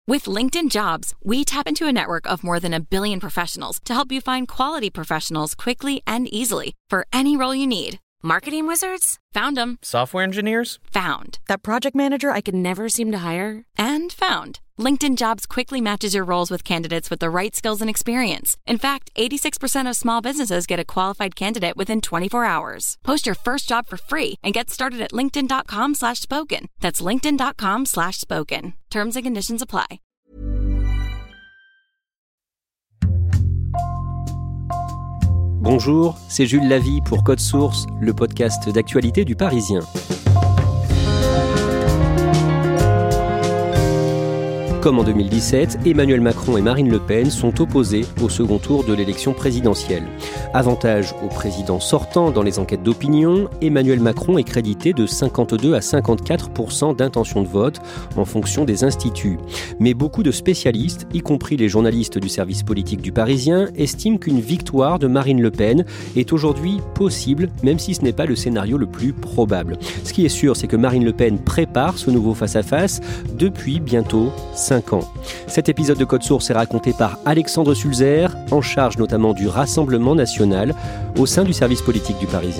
With LinkedIn Jobs, we tap into a network of more than 1 billion professionals to help you find quality professionals quickly and easily for any role you need. Marketing wizards? Found them. Software engineers? Found. That project manager I could never seem to hire? And found. LinkedIn Jobs quickly matches your roles with candidates with the right skills and experience. In fact, 86% of small businesses get a qualified candidate within 24 hours. Post your first job for free and get started at linkedin.com/spoken. That's linkedin.com/spoken. Terms and conditions apply. Bonjour, c'est Jules Lavie pour Code Source, le podcast d'actualité du Parisien. Comme en 2017, Emmanuel Macron et Marine Le Pen sont opposés au second tour de l'élection présidentielle. Avantage au président sortant dans les enquêtes d'opinion, Emmanuel Macron est crédité de 52 à 54% d'intention de vote en fonction des instituts. Mais beaucoup de spécialistes, y compris les journalistes du service politique du Parisien, estiment qu'une victoire de Marine Le Pen est aujourd'hui possible, même si ce n'est pas le scénario le plus probable. Ce qui est sûr, c'est que Marine Le Pen prépare ce nouveau face-à-face depuis bientôt 5 ans. Cet épisode de Code Source est raconté par Alexandre Sulzer, en charge notamment du Rassemblement national au sein du service politique du Parisien.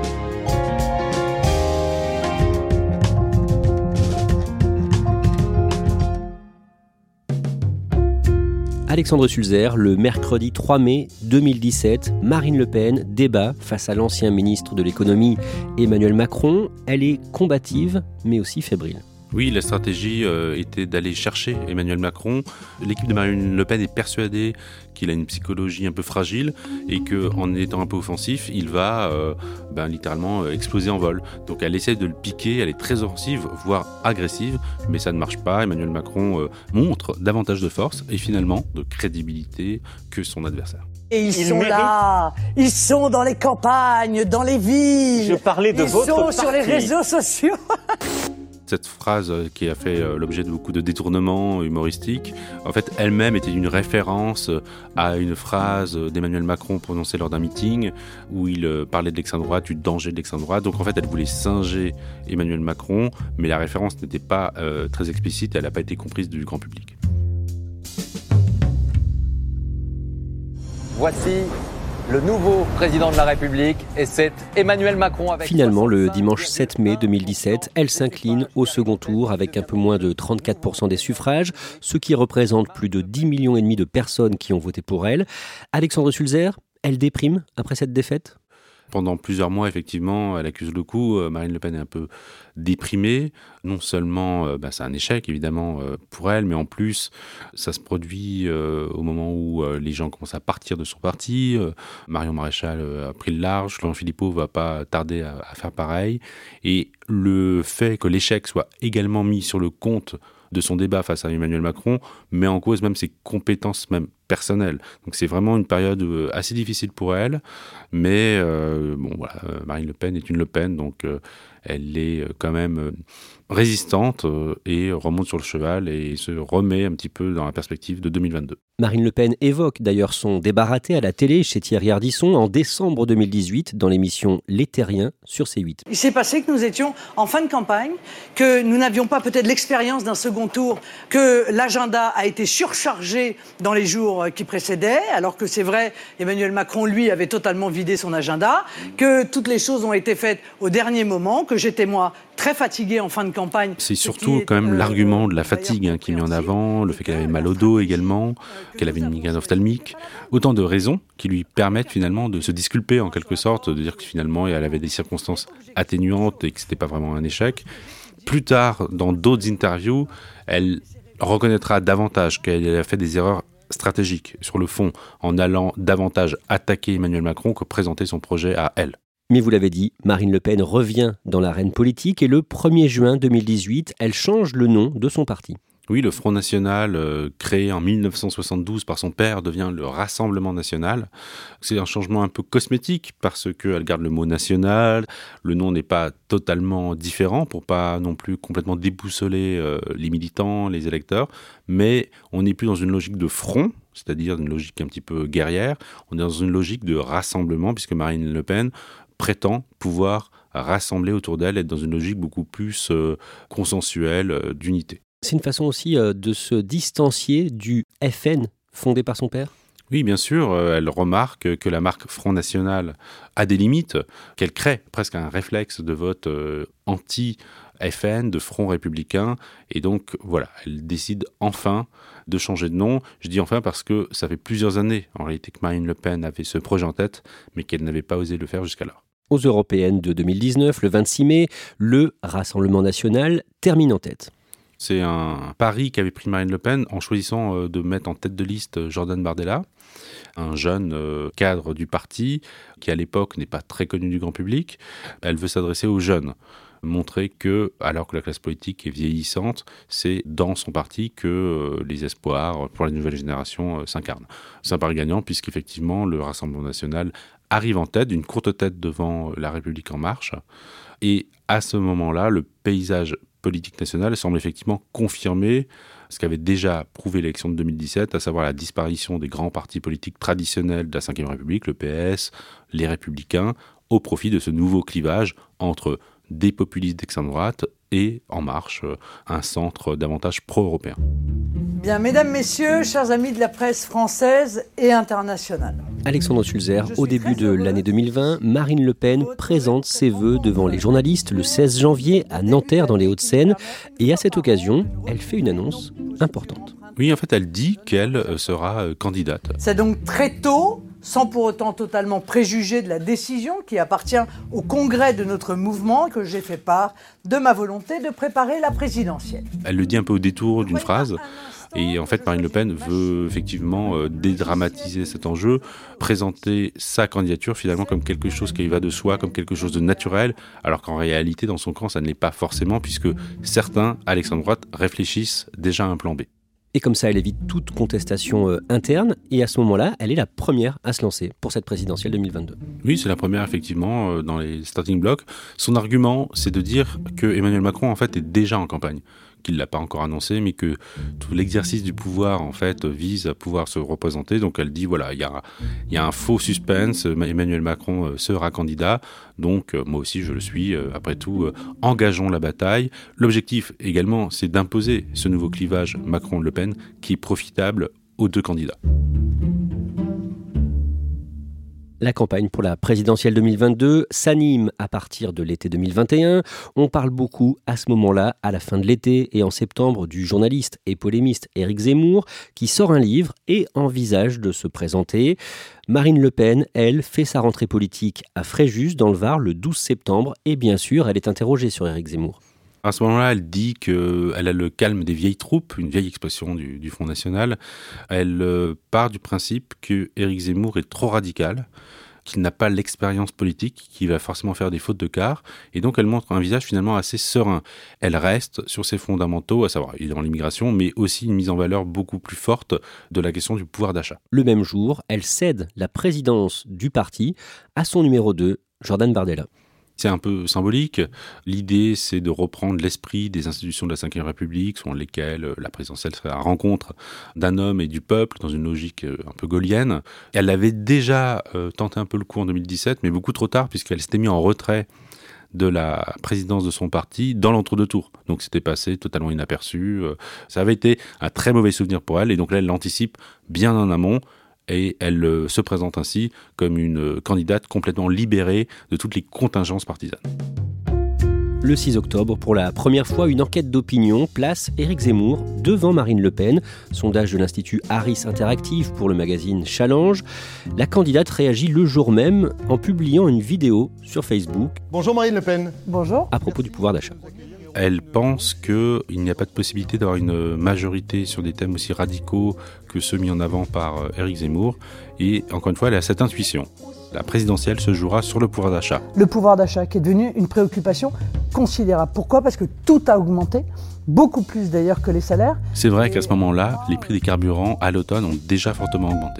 Alexandre Sulzer, le mercredi 3 mai 2017, Marine Le Pen débat face à l'ancien ministre de l'économie Emmanuel Macron. Elle est combative, mais aussi fébrile. Oui, la stratégie était d'aller chercher Emmanuel Macron. L'équipe de Marine Le Pen est persuadée qu'il a une psychologie un peu fragile et qu'en étant un peu offensif, il va littéralement exploser en vol. Donc elle essaie de le piquer, elle est très offensive, voire agressive, mais ça ne marche pas. Emmanuel Macron montre davantage de force et finalement de crédibilité que son adversaire. Et ils sont là, ils sont dans les campagnes, dans les villes. Je parlais de votre parti. Ils sont sur les réseaux sociaux. Cette phrase qui a fait l'objet de beaucoup de détournements humoristiques, en fait, elle-même était une référence à une phrase d'Emmanuel Macron prononcée lors d'un meeting où il parlait de l'extrême droite, du danger de l'extrême droite. Donc en fait, elle voulait singer Emmanuel Macron, mais la référence n'était pas très explicite, elle n'a pas été comprise du grand public. Voici le nouveau président de la République et c'est Emmanuel Macron avec... Finalement, le dimanche 7 mai 2017, elle s'incline au second tour avec un peu moins de 34% des suffrages, ce qui représente plus de 10,5 millions de personnes qui ont voté pour elle. Alexandre Sulzer, elle déprime après cette défaite ? Pendant plusieurs mois, effectivement, elle accuse le coup. Marine Le Pen est un peu déprimée. Non seulement c'est un échec, évidemment, pour elle, mais en plus, ça se produit au moment où les gens commencent à partir de son parti. Marion Maréchal a pris le large. Florent Philippot ne va pas tarder à faire pareil. Et le fait que l'échec soit également mis sur le compte de son débat face à Emmanuel Macron met en cause même ses compétences même personnelles. Donc c'est vraiment une période assez difficile pour elle, mais Marine Le Pen est une Le Pen, donc elle est quand même résistante et remonte sur le cheval et se remet un petit peu dans la perspective de 2022. Marine Le Pen évoque d'ailleurs son débat raté à la télé chez Thierry Ardisson en décembre 2018 dans l'émission Les Terriens sur C8. Il s'est passé que nous étions en fin de campagne, que nous n'avions pas peut-être l'expérience d'un second tour, que l'agenda a été surchargé dans les jours qui précédaient, alors que c'est vrai, Emmanuel Macron, lui, avait totalement vidé son agenda, que toutes les choses ont été faites au dernier moment, que j'étais, moi, très fatiguée en fin de campagne. C'est surtout quand même l'argument de la fatigue qui est mis en avant, le fait qu'elle avait mal au dos également, qu'elle avait une migraine ophtalmique. Autant de raisons qui lui permettent finalement de se disculper en quelque sorte, de dire que finalement elle avait des circonstances atténuantes et que c'était pas vraiment un échec. Plus tard, dans d'autres interviews, elle reconnaîtra davantage qu'elle a fait des erreurs stratégiques sur le fond en allant davantage attaquer Emmanuel Macron que présenter son projet à elle. Mais vous l'avez dit, Marine Le Pen revient dans l'arène politique et le 1er juin 2018, elle change le nom de son parti. Oui, le Front National, créé en 1972 par son père, devient le Rassemblement National. C'est un changement un peu cosmétique parce qu'elle garde le mot national. Le nom n'est pas totalement différent pour pas non plus complètement déboussoler les militants, les électeurs. Mais on n'est plus dans une logique de front, c'est-à-dire une logique un petit peu guerrière. On est dans une logique de rassemblement puisque Marine Le Pen prétend pouvoir rassembler autour d'elle, être dans une logique beaucoup plus consensuelle, d'unité. C'est une façon aussi de se distancier du FN fondé par son père ? Oui, bien sûr, elle remarque que la marque Front National a des limites, qu'elle crée presque un réflexe de vote anti-FN, de Front républicain, et donc voilà, elle décide enfin de changer de nom. Je dis enfin parce que ça fait plusieurs années, en réalité, que Marine Le Pen avait ce projet en tête, mais qu'elle n'avait pas osé le faire jusqu'alors. Aux européennes de 2019, le 26 mai, le Rassemblement national termine en tête. C'est un pari qu'avait pris Marine Le Pen en choisissant de mettre en tête de liste Jordan Bardella, un jeune cadre du parti qui à l'époque n'est pas très connu du grand public. Elle veut s'adresser aux jeunes, montrer que, alors que la classe politique est vieillissante, c'est dans son parti que les espoirs pour la nouvelle génération s'incarnent. C'est un pari gagnant puisqu'effectivement le Rassemblement national arrive en tête, d'une courte tête devant La République en marche. Et à ce moment-là, le paysage politique nationale semble effectivement confirmer ce qu'avait déjà prouvé l'élection de 2017, à savoir la disparition des grands partis politiques traditionnels de la Ve République, le PS, les Républicains, au profit de ce nouveau clivage entre des populistes d'extrême droite et En Marche, un centre davantage pro-européen. Bien, mesdames, messieurs, chers amis de la presse française et internationale. Alexandre Sulzer, au début de l'année 2020, Marine Le Pen présente ses vœux devant les journalistes le 16 janvier à Nanterre dans les Hauts-de-Seine. Et à cette occasion, elle fait une annonce importante. Oui, en fait, elle dit qu'elle sera candidate. C'est donc très tôt, sans pour autant totalement préjuger de la décision qui appartient au congrès de notre mouvement, que j'ai fait part de ma volonté de préparer la présidentielle. Elle le dit un peu au détour d'une phrase. Et en fait, Marine Le Pen veut effectivement dédramatiser cet enjeu, présenter sa candidature finalement comme quelque chose qui va de soi, comme quelque chose de naturel, alors qu'en réalité, dans son camp, ça ne l'est pas forcément, puisque certains, à l'extrême droite, réfléchissent déjà à un plan B. Et comme ça, elle évite toute contestation interne. Et à ce moment-là, elle est la première à se lancer pour cette présidentielle 2022. Oui, c'est la première, effectivement, dans les starting blocks. Son argument, c'est de dire que Emmanuel Macron, en fait, est déjà en campagne, qu'il ne l'a pas encore annoncé, mais que tout l'exercice du pouvoir, en fait, vise à pouvoir se représenter. Donc elle dit, voilà, il y a un faux suspense, Emmanuel Macron sera candidat, donc moi aussi je le suis, après tout, engageons la bataille. L'objectif également, c'est d'imposer ce nouveau clivage Macron-Le Pen qui est profitable aux deux candidats. La campagne pour la présidentielle 2022 s'anime à partir de l'été 2021. On parle beaucoup à ce moment-là, à la fin de l'été et en septembre, du journaliste et polémiste Éric Zemmour qui sort un livre et envisage de se présenter. Marine Le Pen, elle, fait sa rentrée politique à Fréjus, dans le Var, le 12 septembre. Et bien sûr, elle est interrogée sur Éric Zemmour. À ce moment-là, elle dit qu'elle a le calme des vieilles troupes, une vieille expression du Front National. Elle part du principe que Éric Zemmour est trop radical, qu'il n'a pas l'expérience politique, qu'il va forcément faire des fautes de quart. Et donc, elle montre un visage finalement assez serein. Elle reste sur ses fondamentaux, à savoir évidemment l'immigration, mais aussi une mise en valeur beaucoup plus forte de la question du pouvoir d'achat. Le même jour, elle cède la présidence du parti à son numéro 2, Jordan Bardella. C'est un peu symbolique. L'idée, c'est de reprendre l'esprit des institutions de la Ve République, selon lesquelles la présidentielle serait la rencontre d'un homme et du peuple, dans une logique un peu gaullienne. Elle avait déjà tenté un peu le coup en 2017, mais beaucoup trop tard, puisqu'elle s'était mise en retrait de la présidence de son parti dans l'entre-deux tours. Donc c'était passé totalement inaperçu. Ça avait été un très mauvais souvenir pour elle, et donc là, elle l'anticipe bien en amont. Et elle se présente ainsi comme une candidate complètement libérée de toutes les contingences partisanes. Le 6 octobre, pour la première fois, une enquête d'opinion place Éric Zemmour devant Marine Le Pen. Sondage de l'Institut Harris Interactive pour le magazine Challenge. La candidate réagit le jour même en publiant une vidéo sur Facebook. Bonjour Marine Le Pen. Bonjour. À propos du pouvoir d'achat. Elle pense qu'il n'y a pas de possibilité d'avoir une majorité sur des thèmes aussi radicaux que ceux mis en avant par Éric Zemmour. Et encore une fois, elle a cette intuition. La présidentielle se jouera sur le pouvoir d'achat. Le pouvoir d'achat qui est devenu une préoccupation considérable. Pourquoi ? Parce que tout a augmenté, beaucoup plus d'ailleurs que les salaires. C'est vrai qu'à ce moment-là, les prix des carburants à l'automne ont déjà fortement augmenté.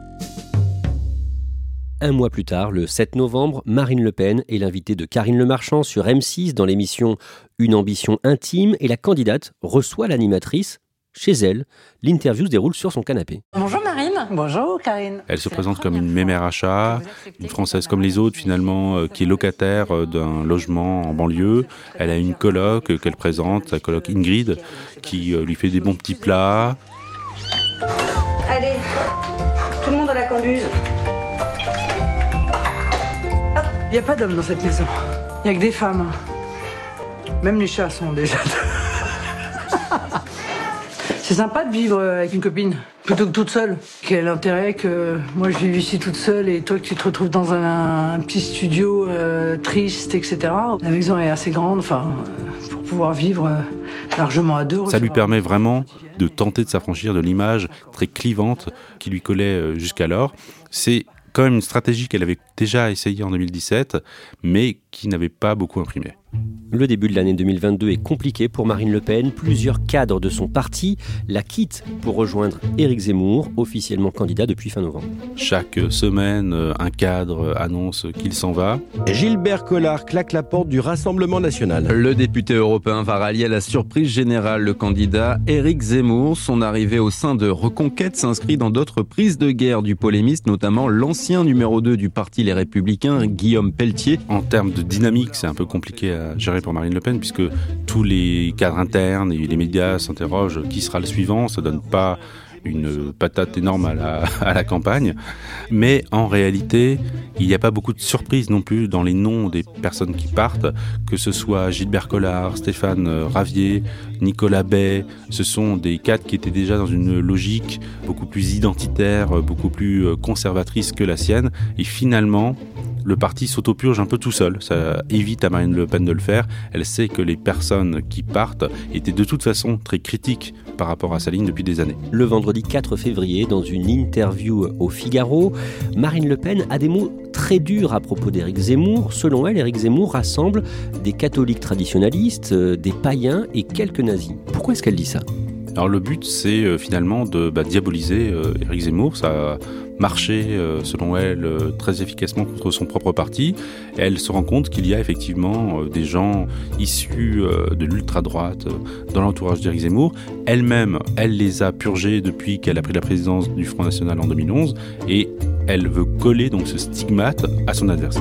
Un mois plus tard, le 7 novembre, Marine Le Pen est l'invitée de Karine Le Marchand sur M6 dans l'émission Une ambition intime et la candidate reçoit l'animatrice chez elle. L'interview se déroule sur son canapé. Bonjour Marine. Bonjour Karine. Elle se présente comme une mémère à chat, une Française comme les autres finalement, qui est locataire d'un logement en banlieue. Elle a une coloc qu'elle présente, sa coloc Ingrid, qui lui fait des bons petits plats. Allez, tout le monde à la cambuse. Il n'y a pas d'hommes dans cette maison. Il n'y a que des femmes. Même les chats sont déjà... C'est sympa de vivre avec une copine, plutôt que toute seule. Quel intérêt que moi je vive ici toute seule et toi que tu te retrouves dans un petit studio triste, etc. La maison est assez grande, pour pouvoir vivre largement à deux. Ça lui permet vraiment de tenter de s'affranchir de l'image très clivante qui lui collait jusqu'alors. C'est quand même une stratégie qu'elle avait déjà essayée en 2017, mais qui n'avait pas beaucoup imprimé. Le début de l'année 2022 est compliqué pour Marine Le Pen. Plusieurs cadres de son parti la quittent pour rejoindre Éric Zemmour, officiellement candidat depuis fin novembre. Chaque semaine, un cadre annonce qu'il s'en va. Gilbert Collard claque la porte du Rassemblement national. Le député européen va rallier à la surprise générale le candidat Éric Zemmour. Son arrivée au sein de Reconquête s'inscrit dans d'autres prises de guerre du polémiste, notamment l'ancien numéro 2 du parti Les Républicains, Guillaume Pelletier. En termes de dynamique, c'est un peu compliqué à gérer pour Marine Le Pen, puisque tous les cadres internes et les médias s'interrogent qui sera le suivant. Ça donne pas une patate énorme à la campagne. Mais en réalité, il n'y a pas beaucoup de surprises non plus dans les noms des personnes qui partent, que ce soit Gilbert Collard, Stéphane Ravier, Nicolas Bay. Ce sont des cadres qui étaient déjà dans une logique beaucoup plus identitaire, beaucoup plus conservatrice que la sienne. Et finalement, le parti s'autopurge un peu tout seul. Ça évite à Marine Le Pen de le faire. Elle sait que les personnes qui partent étaient de toute façon très critiques par rapport à sa ligne depuis des années. Le vendredi 4 février, dans une interview au Figaro, Marine Le Pen a des mots très durs à propos d'Éric Zemmour. Selon elle, Éric Zemmour rassemble des catholiques traditionalistes, des païens et quelques nazis. Pourquoi est-ce qu'elle dit ça ? Alors le but, c'est finalement de diaboliser Éric Zemmour. Ça a marché, selon elle, très efficacement contre son propre parti. Et elle se rend compte qu'il y a effectivement des gens issus de l'ultra-droite dans l'entourage d'Éric Zemmour. Elle-même, elle les a purgés depuis qu'elle a pris la présidence du Front National en 2011. Et elle veut coller donc ce stigmate à son adversaire.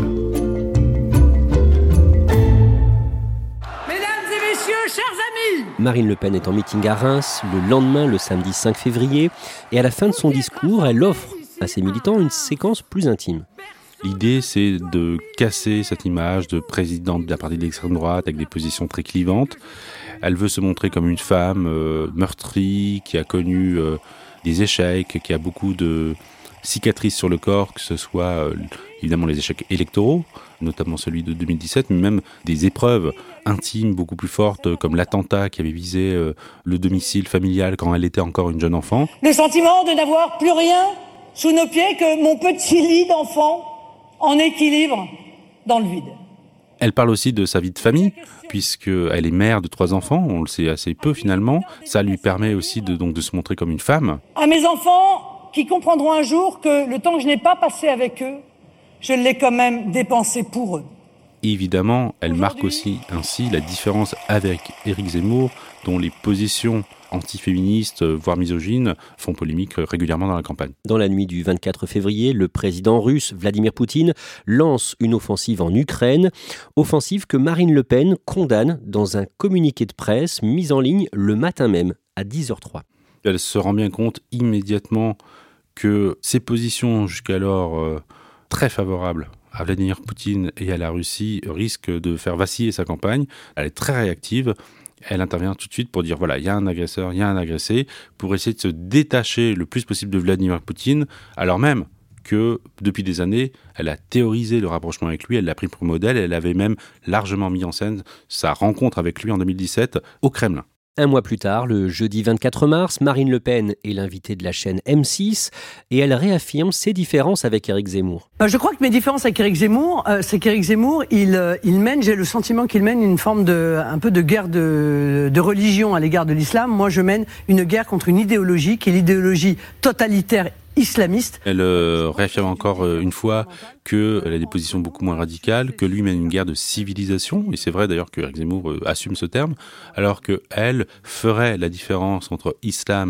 Marine Le Pen est en meeting à Reims le lendemain, le samedi 5 février, et à la fin de son discours, elle offre à ses militants une séquence plus intime. L'idée, c'est de casser cette image de présidente d'un parti d'extrême droite avec des positions très clivantes. Elle veut se montrer comme une femme meurtrie, qui a connu des échecs, qui a beaucoup de cicatrices sur le corps, que ce soit évidemment les échecs électoraux, notamment celui de 2017, mais même des épreuves intimes beaucoup plus fortes, comme l'attentat qui avait visé le domicile familial quand elle était encore une jeune enfant. Le sentiment de n'avoir plus rien sous nos pieds que mon petit lit d'enfant en équilibre dans le vide. Elle parle aussi de sa vie de famille, puisqu'elle est mère de 3 enfants, on le sait assez peu finalement. Ça lui permet aussi de se montrer comme une femme. À mes enfants qui comprendront un jour que le temps que je n'ai pas passé avec eux, je l'ai quand même dépensé pour eux. Et évidemment, elle marque aussi ainsi la différence avec Éric Zemmour, dont les positions antiféministes, voire misogynes, font polémique régulièrement dans la campagne. Dans la nuit du 24 février, le président russe Vladimir Poutine lance une offensive en Ukraine, offensive que Marine Le Pen condamne dans un communiqué de presse mis en ligne le matin même, à 10h03. Elle se rend bien compte immédiatement que ses positions jusqu'alors très favorables à Vladimir Poutine et à la Russie risquent de faire vaciller sa campagne. Elle est très réactive. Elle intervient tout de suite pour dire voilà, il y a un agresseur, il y a un agressé, pour essayer de se détacher le plus possible de Vladimir Poutine, alors même que depuis des années, elle a théorisé le rapprochement avec lui, elle l'a pris pour modèle, elle avait même largement mis en scène sa rencontre avec lui en 2017 au Kremlin. Un mois plus tard, le jeudi 24 mars, Marine Le Pen est l'invitée de la chaîne M6 et elle réaffirme ses différences avec Éric Zemmour. Je crois que mes différences avec Éric Zemmour, c'est qu'Éric Zemmour, il mène, j'ai le sentiment qu'il mène une forme un peu de guerre de religion à l'égard de l'islam. Moi, je mène une guerre contre une idéologie qui est l'idéologie totalitaire islamiste. Elle réaffirme encore une fois qu'elle a des positions beaucoup moins radicales, que lui mène une guerre de civilisation, et c'est vrai d'ailleurs que Éric Zemmour assume ce terme, alors qu'elle ferait la différence entre islam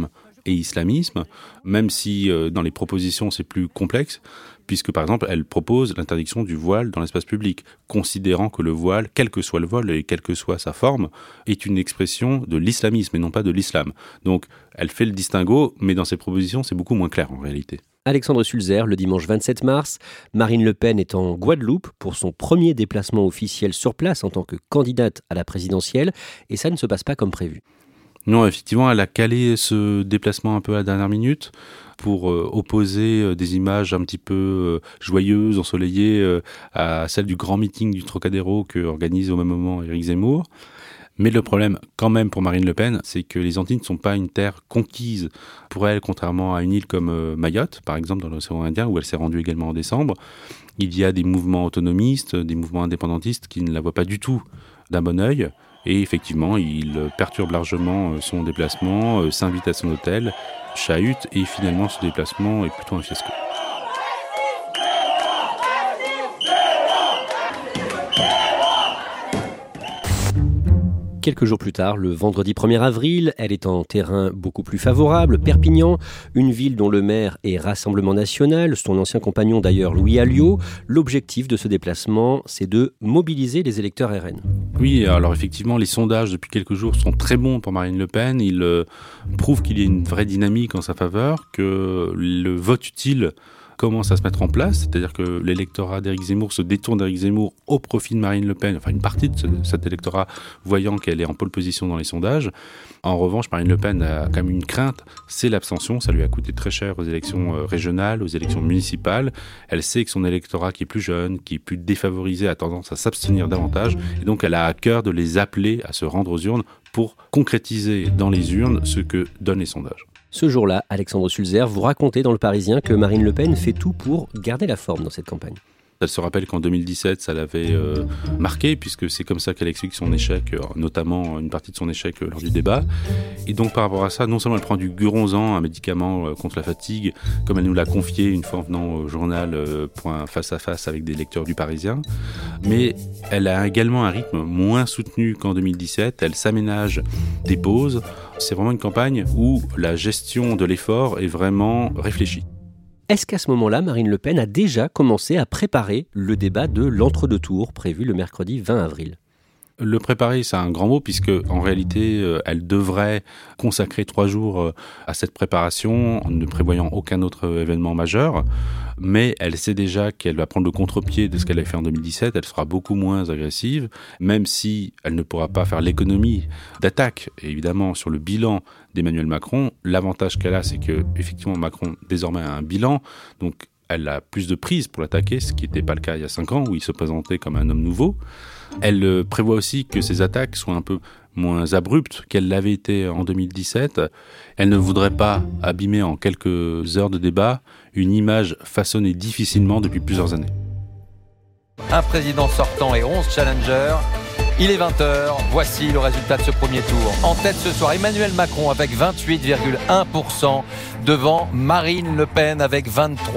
et islamisme, même si dans les propositions c'est plus complexe, puisque par exemple elle propose l'interdiction du voile dans l'espace public, considérant que le voile, quel que soit le voile et quelle que soit sa forme, est une expression de l'islamisme et non pas de l'islam. Donc elle fait le distinguo, mais dans ses propositions c'est beaucoup moins clair en réalité. Alexandre Sulzer, le dimanche 27 mars, Marine Le Pen est en Guadeloupe pour son premier déplacement officiel sur place en tant que candidate à la présidentielle, et ça ne se passe pas comme prévu. Non, effectivement, elle a calé ce déplacement un peu à la dernière minute pour opposer des images un petit peu joyeuses, ensoleillées, à celles du grand meeting du Trocadéro que organise au même moment Éric Zemmour. Mais le problème, quand même, pour Marine Le Pen, c'est que les Antilles ne sont pas une terre conquise pour elle, contrairement à une île comme Mayotte, par exemple, dans l'océan Indien, où elle s'est rendue également en décembre. Il y a des mouvements autonomistes, des mouvements indépendantistes qui ne la voient pas du tout d'un bon œil. Et effectivement, il perturbe largement son déplacement, s'invite à son hôtel, chahute, et finalement, ce déplacement est plutôt un fiasco. Quelques jours plus tard, le vendredi 1er avril, elle est en terrain beaucoup plus favorable, Perpignan, une ville dont le maire est Rassemblement National, son ancien compagnon d'ailleurs Louis Alliot. L'objectif de ce déplacement, c'est de mobiliser les électeurs RN. Oui, alors effectivement, les sondages depuis quelques jours sont très bons pour Marine Le Pen. Ils prouvent qu'il y a une vraie dynamique en sa faveur, que le vote utile commence à se mettre en place, c'est-à-dire que l'électorat d'Éric Zemmour se détourne d'Éric Zemmour au profit de Marine Le Pen, enfin une partie de cet électorat voyant qu'elle est en pole position dans les sondages. En revanche, Marine Le Pen a quand même une crainte, c'est l'abstention. Ça lui a coûté très cher aux élections régionales, aux élections municipales. Elle sait que son électorat qui est plus jeune, qui est plus défavorisé, a tendance à s'abstenir davantage, et donc elle a à cœur de les appeler à se rendre aux urnes pour concrétiser dans les urnes ce que donnent les sondages. Ce jour-là, Alexandre Sulzer, vous racontez dans Le Parisien que Marine Le Pen fait tout pour garder la forme dans cette campagne. Elle se rappelle qu'en 2017, ça l'avait marqué, puisque c'est comme ça qu'elle explique son échec, notamment une partie de son échec lors du débat. Et donc par rapport à ça, non seulement elle prend du Guronzan, un médicament contre la fatigue, comme elle nous l'a confié une fois en venant au journal point face à face avec des lecteurs du Parisien, mais elle a également un rythme moins soutenu qu'en 2017. Elle s'aménage des pauses. C'est vraiment une campagne où la gestion de l'effort est vraiment réfléchie. Est-ce qu'à ce moment-là, Marine Le Pen a déjà commencé à préparer le débat de l'entre-deux-tours prévu le mercredi 20 avril ? Le préparer, c'est un grand mot, puisque en réalité, elle devrait consacrer 3 jours à cette préparation, en ne prévoyant aucun autre événement majeur. Mais elle sait déjà qu'elle va prendre le contre-pied de ce qu'elle a fait en 2017. Elle sera beaucoup moins agressive, même si elle ne pourra pas faire l'économie d'attaque, évidemment, sur le bilan d'Emmanuel Macron. L'avantage qu'elle a, c'est que effectivement, Macron désormais a un bilan, donc elle a plus de prise pour l'attaquer, ce qui n'était pas le cas il y a 5 ans, où il se présentait comme un homme nouveau. Elle prévoit aussi que ses attaques soient un peu moins abruptes qu'elles l'avaient été en 2017. Elle ne voudrait pas abîmer en quelques heures de débat une image façonnée difficilement depuis plusieurs années. Un président sortant et 11 challengers. Il est 20h, voici le résultat de ce premier tour. En tête ce soir, Emmanuel Macron avec 28,1%, devant Marine Le Pen avec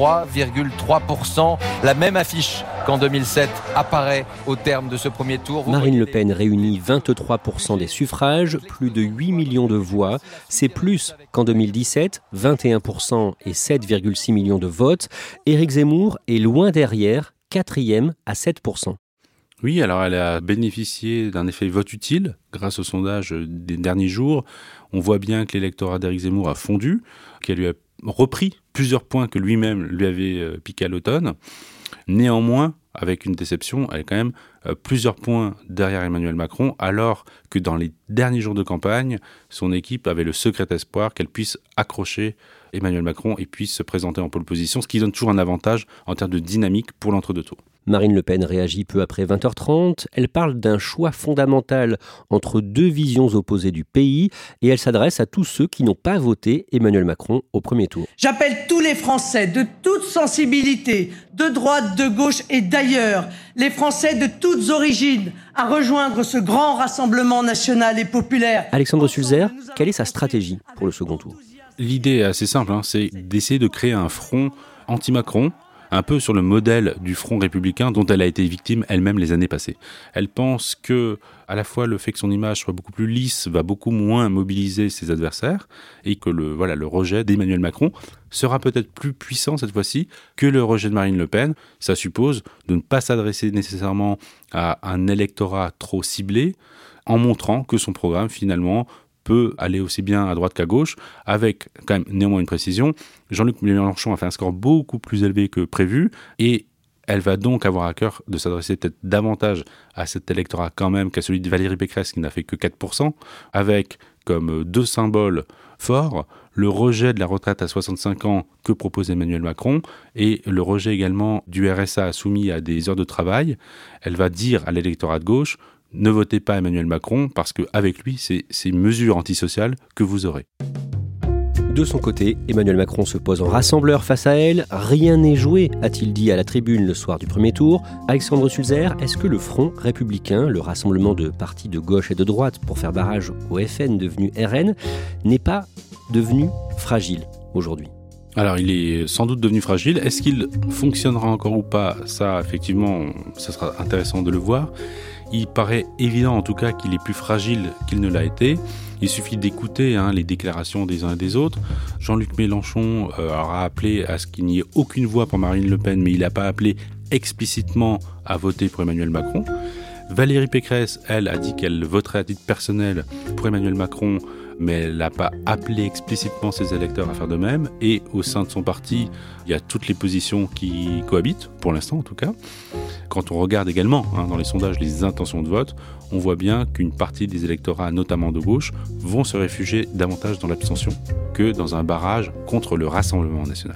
23,3%. La même affiche qu'en 2007 apparaît au terme de ce premier tour. Marine Le Pen réunit 23% des suffrages, plus de 8 millions de voix. C'est plus qu'en 2017, 21% et 7,6 millions de votes. Éric Zemmour est loin derrière, 4e à 7%. Oui, alors elle a bénéficié d'un effet vote utile grâce au sondage des derniers jours. On voit bien que l'électorat d'Éric Zemmour a fondu, qu'elle lui a repris plusieurs points que lui-même lui avait piqués à l'automne. Néanmoins, avec une déception, elle est quand même plusieurs points derrière Emmanuel Macron, alors que dans les derniers jours de campagne, son équipe avait le secret espoir qu'elle puisse accrocher Emmanuel Macron et puisse se présenter en pole position, ce qui donne toujours un avantage en termes de dynamique pour l'entre-deux tours. Marine Le Pen réagit peu après 20h30. Elle parle d'un choix fondamental entre deux visions opposées du pays et elle s'adresse à tous ceux qui n'ont pas voté Emmanuel Macron au premier tour. J'appelle tous les Français de toute sensibilité, de droite, de gauche et d'ailleurs, les Français de toutes origines, à rejoindre ce grand rassemblement national et populaire. Alexandre Sulzer, quelle est sa stratégie pour le second tour ? L'idée est assez simple, c'est d'essayer de créer un front anti-Macron, un peu sur le modèle du Front républicain dont elle a été victime elle-même les années passées. Elle pense que à la fois le fait que son image soit beaucoup plus lisse va beaucoup moins mobiliser ses adversaires et que le rejet d'Emmanuel Macron sera peut-être plus puissant cette fois-ci que le rejet de Marine Le Pen. Ça suppose de ne pas s'adresser nécessairement à un électorat trop ciblé en montrant que son programme finalement peut aller aussi bien à droite qu'à gauche, avec quand même néanmoins une précision. Jean-Luc Mélenchon a fait un score beaucoup plus élevé que prévu et elle va donc avoir à cœur de s'adresser peut-être davantage à cet électorat quand même qu'à celui de Valérie Pécresse qui n'a fait que 4%, avec comme deux symboles forts le rejet de la retraite à 65 ans que propose Emmanuel Macron et le rejet également du RSA soumis à des heures de travail. Elle va dire à l'électorat de gauche: ne votez pas Emmanuel Macron parce qu'avec lui, c'est ces mesures antisociales que vous aurez. De son côté, Emmanuel Macron se pose en rassembleur face à elle. Rien n'est joué, a-t-il dit à la tribune le soir du premier tour. Alexandre Sulzer, est-ce que le Front républicain, le rassemblement de partis de gauche et de droite pour faire barrage au FN devenu RN, n'est pas devenu fragile aujourd'hui ? Alors, il est sans doute devenu fragile. Est-ce qu'il fonctionnera encore ou pas ? Ça, effectivement, ça sera intéressant de le voir. Il paraît évident, en tout cas, qu'il est plus fragile qu'il ne l'a été. Il suffit d'écouter les déclarations des uns et des autres. Jean-Luc Mélenchon aura appelé à ce qu'il n'y ait aucune voix pour Marine Le Pen, mais il n'a pas appelé explicitement à voter pour Emmanuel Macron. Valérie Pécresse, elle, a dit qu'elle voterait à titre personnel pour Emmanuel Macron, mais elle n'a pas appelé explicitement ses électeurs à faire de même. Et au sein de son parti, il y a toutes les positions qui cohabitent, pour l'instant en tout cas. Quand on regarde également dans les sondages les intentions de vote, on voit bien qu'une partie des électorats, notamment de gauche, vont se réfugier davantage dans l'abstention que dans un barrage contre le Rassemblement national.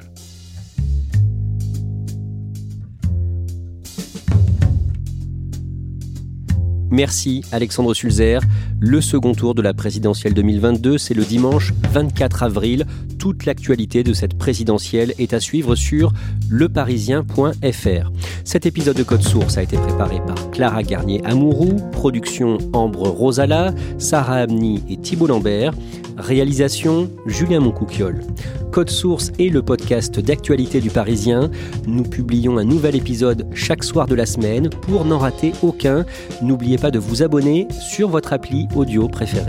Merci Alexandre Sulzer. Le second tour de la présidentielle 2022, c'est le dimanche 24 avril. Toute l'actualité de cette présidentielle est à suivre sur leparisien.fr. Cet épisode de Code Source a été préparé par Clara Garnier-Amouroux, production Ambre Rosala, Sarah Amni et Thibault Lambert, réalisation Julien Moncouquiol. Code Source est le podcast d'actualité du Parisien. Nous publions un nouvel épisode chaque soir de la semaine. Pour n'en rater aucun, n'oubliez pas de vous abonner sur votre appli audio préférée.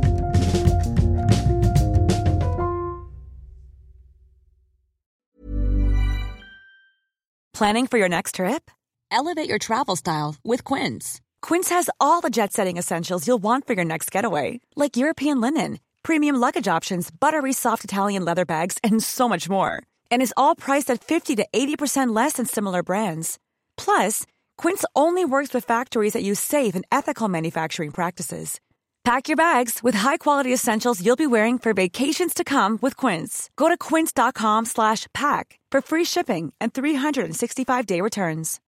Planning for your next trip? Elevate your travel style with Quince. Quince has all the jet-setting essentials you'll want for your next getaway, like European linen, premium luggage options, buttery soft Italian leather bags, and so much more. And is all priced at 50 to 80% less than similar brands. Plus, Quince only works with factories that use safe and ethical manufacturing practices. Pack your bags with high-quality essentials you'll be wearing for vacations to come with Quince. Go to quince.com/pack for free shipping and 365-day returns.